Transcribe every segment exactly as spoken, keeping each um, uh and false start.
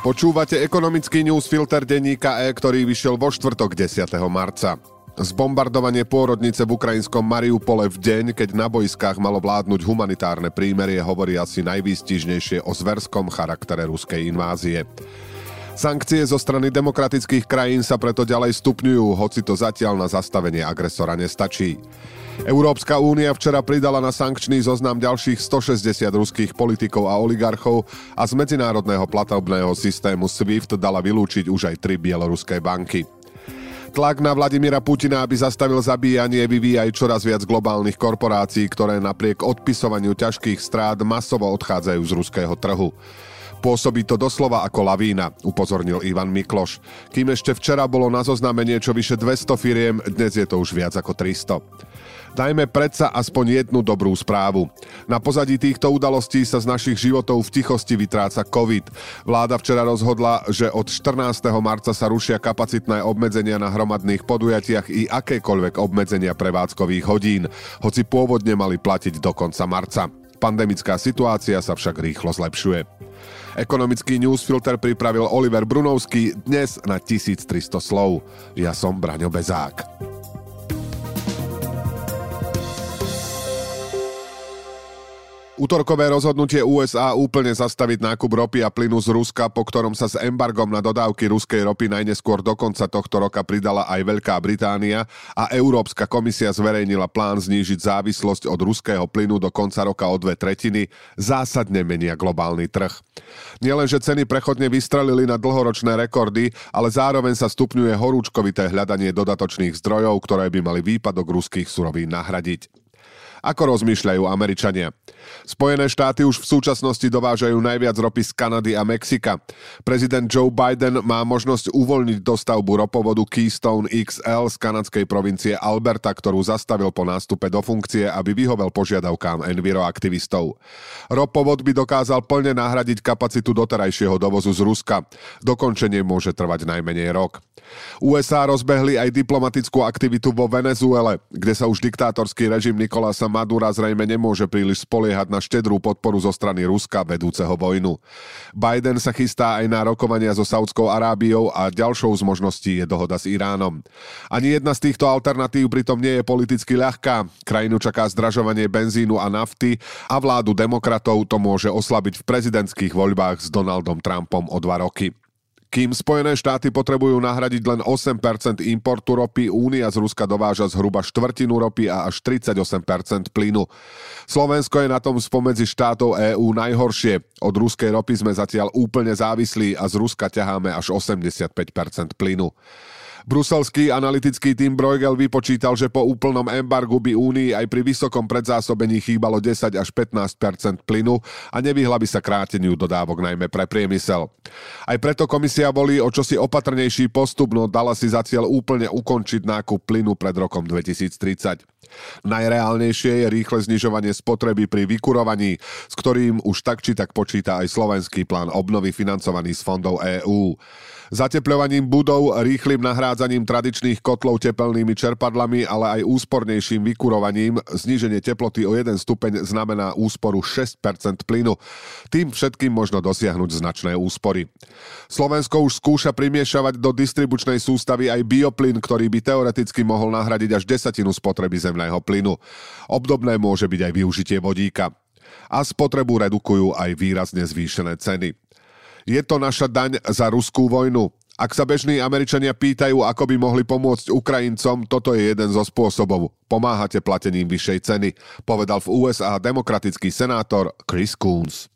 Počúvate ekonomický newsfilter denníka E, ktorý vyšiel vo štvrtok desiateho marca. Zbombardovanie pôrodnice v ukrajinskom Mariupole v deň, keď na boiskách malo vládnuť humanitárne prímerie, hovorí asi najvýstižnejšie o zverskom charaktere ruskej invázie. Sankcie zo strany demokratických krajín sa preto ďalej stupňujú, hoci to zatiaľ na zastavenie agresora nestačí. Európska únia včera pridala na sankčný zoznam ďalších stošesťdesiat ruských politikov a oligarchov a z medzinárodného platobného systému SWIFT dala vylúčiť už aj tri bieloruské banky. Tlak na Vladimíra Putina, aby zastavil zabíjanie, vyvíja aj čoraz viac globálnych korporácií, ktoré napriek odpisovaniu ťažkých strát masovo odchádzajú z ruského trhu. Pôsobí to doslova ako lavína, upozornil Ivan Mikloš. Kým ešte včera bolo na zozname niečo vyše dvesto firiem, dnes je to už viac ako tristo. Dajme predsa aspoň jednu dobrú správu. Na pozadí týchto udalostí sa z našich životov v tichosti vytráca COVID. Vláda včera rozhodla, že od štrnásteho marca sa rušia kapacitné obmedzenia na hromadných podujatiach i akékoľvek obmedzenia prevádzkových hodín, hoci pôvodne mali platiť do konca marca. Pandemická situácia sa však rýchlo zlepšuje. Ekonomický newsfilter pripravil Oliver Brunovský dnes na tisíctristo slov. Ja som Braňo Bezák. Utorkové rozhodnutie ú es á úplne zastaviť nákup ropy a plynu z Ruska, po ktorom sa s embargom na dodávky ruskej ropy najneskôr do konca tohto roka pridala aj Veľká Británia a Európska komisia zverejnila plán znížiť závislosť od ruského plynu do konca roka o dve tretiny, zásadne menia globálny trh. Nielenže ceny prechodne vystrelili na dlhoročné rekordy, ale zároveň sa stupňuje horúčkovité hľadanie dodatočných zdrojov, ktoré by mali výpadok ruských surovín nahradiť. Ako rozmýšľajú Američania? Spojené štáty už v súčasnosti dovážajú najviac ropy z Kanady a Mexika. Prezident Joe Biden má možnosť uvoľniť dostavbu ropovodu Keystone iks el z kanadskej provincie Alberta, ktorú zastavil po nástupe do funkcie, aby vyhovel požiadavkám enviroaktivistov. Ropovod by dokázal plne nahradiť kapacitu doterajšieho dovozu z Ruska. Dokončenie môže trvať najmenej rok. ú es á rozbehli aj diplomatickú aktivitu vo Venezuele, kde sa už diktátorský režim Nicolasa Madura zrejme nemôže príliš spoliehať na štedrú podporu zo strany Ruska vedúceho vojnu. Biden sa chystá aj na rokovania so Saudskou Arábiou a ďalšou z možností je dohoda s Iránom. Ani jedna z týchto alternatív pritom nie je politicky ľahká. Krajinu čaká zdražovanie benzínu a nafty a vládu demokratov to môže oslabiť v prezidentských voľbách s Donaldom Trumpom o dva roky. Kým Spojené štáty potrebujú nahradiť len osem percent importu ropy, Únia z Ruska dováža zhruba štvrtinu ropy a až tridsaťosem percent plynu. Slovensko je na tom spomedzi štátov EÚ najhoršie. Od ruskej ropy sme zatiaľ úplne závislí a z Ruska ťaháme až osemdesiatpäť percent plynu. Bruselský analytický tím Bruegel vypočítal, že po úplnom embargu by Únii aj pri vysokom predzásobení chýbalo desať až pätnásť percent plynu a nevyhla by sa kráteniu dodávok najmä pre priemysel. Aj preto komisia volí o čosi opatrnejší postup, no dala si za cieľ úplne ukončiť nákup plynu pred rokom dvetisíctridsať. Najreálnejšie je rýchle znižovanie spotreby pri vykurovaní, s ktorým už tak či tak počíta aj slovenský plán obnovy financovaný z fondov EÚ. Zatepľovaním budov, rýchlym nahrádzaním tradičných kotlov tepelnými čerpadlami, ale aj úspornejším vykurovaním zníženie teploty o jeden stupeň znamená úsporu šesť percent plynu. Tým všetkým možno dosiahnuť značné úspory. Slovensko už skúša primiešavať do distribučnej sústavy aj bioplyn, ktorý by teoreticky mohol nahradiť až desatinu spotreby zemného plynu. Obdobné môže byť aj využitie vodíka. A spotrebu redukujú aj výrazne zvýšené ceny. Je to naša daň za ruskú vojnu. Ak sa bežní Američania pýtajú, ako by mohli pomôcť Ukrajincom, toto je jeden zo spôsobov. Pomáhate platením vyššej ceny, povedal v ú es á demokratický senátor Chris Coons.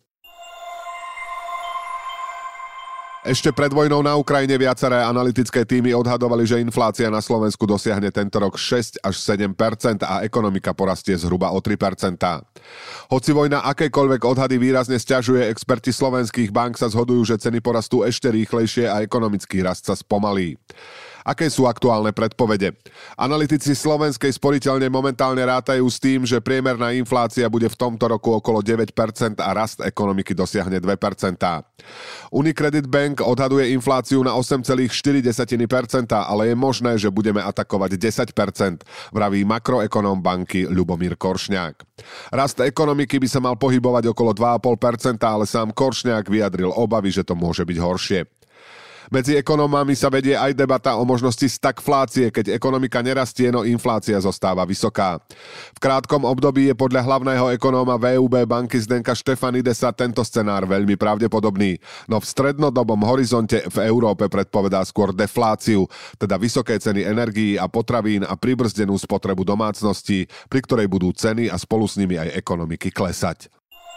Ešte pred vojnou na Ukrajine viaceré analytické týmy odhadovali, že inflácia na Slovensku dosiahne tento rok šesť až sedem percent a ekonomika porastie zhruba o tri percentá. Hoci vojna akékoľvek odhady výrazne sťažuje, experti slovenských bank sa zhodujú, že ceny porastú ešte rýchlejšie a ekonomický rast sa spomalí. Aké sú aktuálne predpovede? Analytici Slovenskej sporiteľne momentálne rátajú s tým, že priemerná inflácia bude v tomto roku okolo deväť percent a rast ekonomiky dosiahne dve percentá. Unicredit Bank odhaduje infláciu na osem celá štyri percenta, ale je možné, že budeme atakovať desať percent, vraví makroekonóm banky Ľubomír Koršňák. Rast ekonomiky by sa mal pohybovať okolo dva celé päť percenta, ale sám Koršňák vyjadril obavy, že to môže byť horšie. Medzi ekonómami sa vedie aj debata o možnosti stagflácie, keď ekonomika nerastie, no inflácia zostáva vysoká. V krátkom období je podľa hlavného ekonóma vé ú bé banky Zdenka Štefanidesa tento scenár veľmi pravdepodobný, no v strednodobom horizonte v Európe predpovedá skôr defláciu, teda vysoké ceny energií a potravín a pribrzdenú spotrebu domácností, pri ktorej budú ceny a spolu s nimi aj ekonomiky klesať.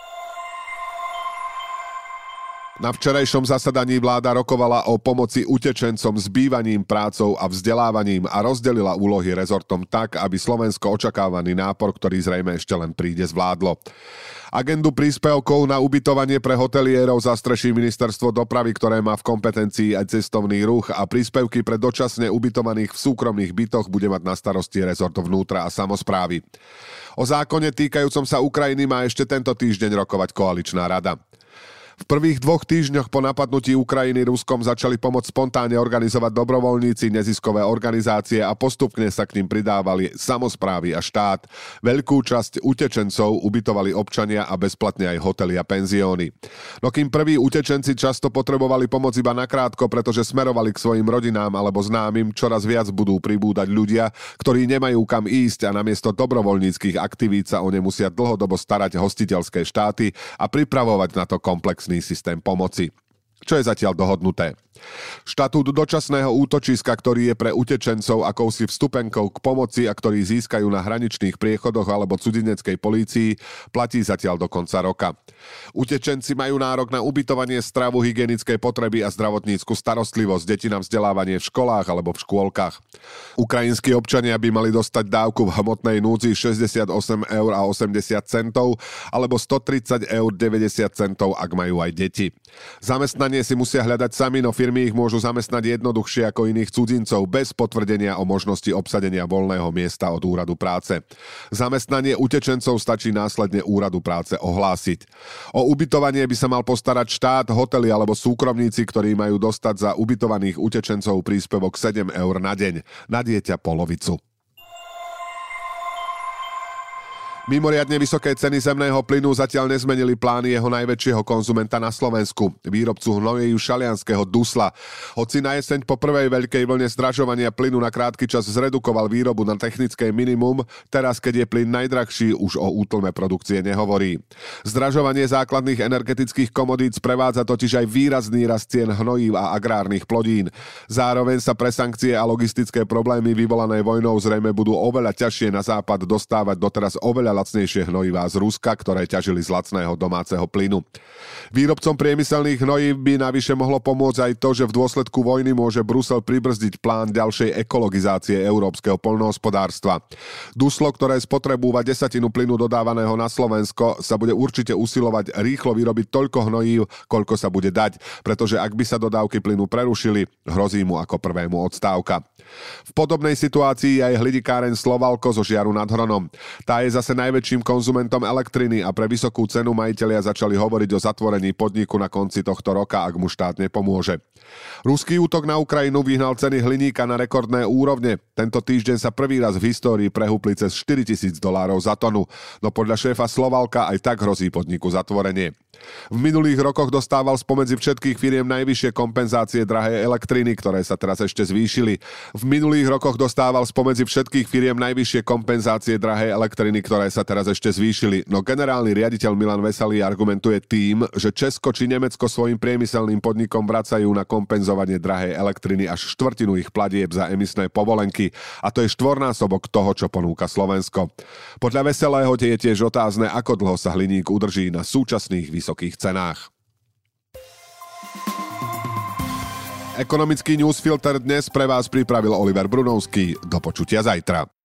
Na včerajšom zasadaní vláda rokovala o pomoci utečencom s bývaním, prácou a vzdelávaním a rozdelila úlohy rezortom tak, aby Slovensko očakávaný nápor, ktorý zrejme ešte len príde, zvládlo. Agendu príspevkov na ubytovanie pre hotelierov zastreší ministerstvo dopravy, ktoré má v kompetencii aj cestovný ruch, a príspevky pre dočasne ubytovaných v súkromných bytoch bude mať na starosti rezort vnútra a samosprávy. O zákone týkajúcom sa Ukrajiny má ešte tento týždeň rokovať koaličná rada. V prvých dvoch týždňoch po napadnutí Ukrajiny Ruskom začali pomoc spontánne organizovať dobrovoľníci, neziskové organizácie a postupne sa k nim pridávali samosprávy a štát. Veľkú časť utečencov ubytovali občania a bezplatne aj hotely a penzióny. No kým prví utečenci často potrebovali pomoc iba nakrátko, pretože smerovali k svojim rodinám alebo známym, čoraz viac budú pribúdať ľudia, ktorí nemajú kam ísť a namiesto dobrovoľníckych aktivít sa o ne musia dlhodobo starať hostiteľské štáty a pripravovať na to komplex systém pomoci. Čo je zatiaľ dohodnuté? Štatút dočasného útočiska, ktorý je pre utečencov akousi vstupenkou k pomoci a ktorý získajú na hraničných priechodoch alebo cudzineckej polícii, platí zatiaľ do konca roka. Utečenci majú nárok na ubytovanie, stravu, hygienické potreby a zdravotnícku starostlivosť, deti na vzdelávanie v školách alebo v škôlkach. Ukrajinskí občania by mali dostať dávku v hmotnej núdzi šesťdesiatosem eur a osemdesiat centov alebo stotridsať eur deväťdesiat centov, ak majú aj deti. Zamestnanie si musia hľadať sami, no firmy ich môžu zamestnať jednoduchšie ako iných cudzincov bez potvrdenia o možnosti obsadenia voľného miesta od úradu práce. Zamestnanie utečencov stačí následne úradu práce ohlásiť. O ubytovanie by sa mal postarať štát, hotely alebo súkromníci, ktorí majú dostať za ubytovaných utečencov príspevok sedem eur na deň, na dieťa polovicu. Mimoriadne vysoké ceny zemného plynu zatiaľ nezmenili plány jeho najväčšieho konzumenta na Slovensku, výrobcu hnojív šalianskeho Dusla. Hoci na jeseň po prvej veľkej vlne zdražovania plynu na krátky čas zredukoval výrobu na technické minimum, teraz, keď je plyn najdrahší, už o útlme produkcie nehovorí. Zdražovanie základných energetických komodít sprevádza totiž aj výrazný rast cien hnojív a agrárnych plodín. Zároveň sa pre sankcie a logistické problémy vyvolané vojnou zrejme budú oveľa ťažšie na západ dostávať doteraz oveľa lacnejšie hnojivá z Ruska, ktoré ťažili z lacného domáceho plynu. Výrobcom priemyselných hnojív by navyše mohlo pomôcť aj to, že v dôsledku vojny môže Brusel pribrzdiť plán ďalšej ekologizácie európskeho poľnohospodárstva. Duslo, ktoré spotrebúva desatinu plynu dodávaného na Slovensko, sa bude určite usilovať rýchlo vyrobiť toľko hnojív, koľko sa bude dať, pretože ak by sa dodávky plynu prerušili, hrozí mu ako prvému odstávka. V podobnej situácii je aj hlidikáreň Slovalko zo Žiaru nad Hronom. Tá je zase najväčším konzumentom elektriny a pre vysokú cenu majitelia začali hovoriť o zatvorení podniku na konci tohto roka, ak mu štát nepomôže. Ruský útok na Ukrajinu vyhnal ceny hliníka na rekordné úrovne. Tento týždeň sa prvý raz v histórii prehúpli cez štyritisíc dolárov za tonu, no podľa šéfa Slovalka aj tak hrozí podniku zatvorenie. V minulých rokoch dostával spomedzi všetkých firiem najvyššie kompenzácie drahej elektriny, ktoré sa teraz ešte zvýšili. V minulých rokoch dostával spomedzi všetkých firiem najvyššie kompenzácie drahej elektriny, ktoré sa teraz ešte zvýšili. No generálny riaditeľ Milan Veselý argumentuje tým, že Česko či Nemecko svojim priemyselným podnikom vracajú na kompenzovanie drahej elektriny až štvrtinu ich platieb za emisné povolenky, a to je štvornásobok toho, čo ponúka Slovensko. Podľa Veselého je tiež otázne, ako dlho sa hliník udrží na súčasných vysokých cenách. Ekonomický newsfilter dnes pre vás pripravil Oliver Brunovský. Do počutia zajtra.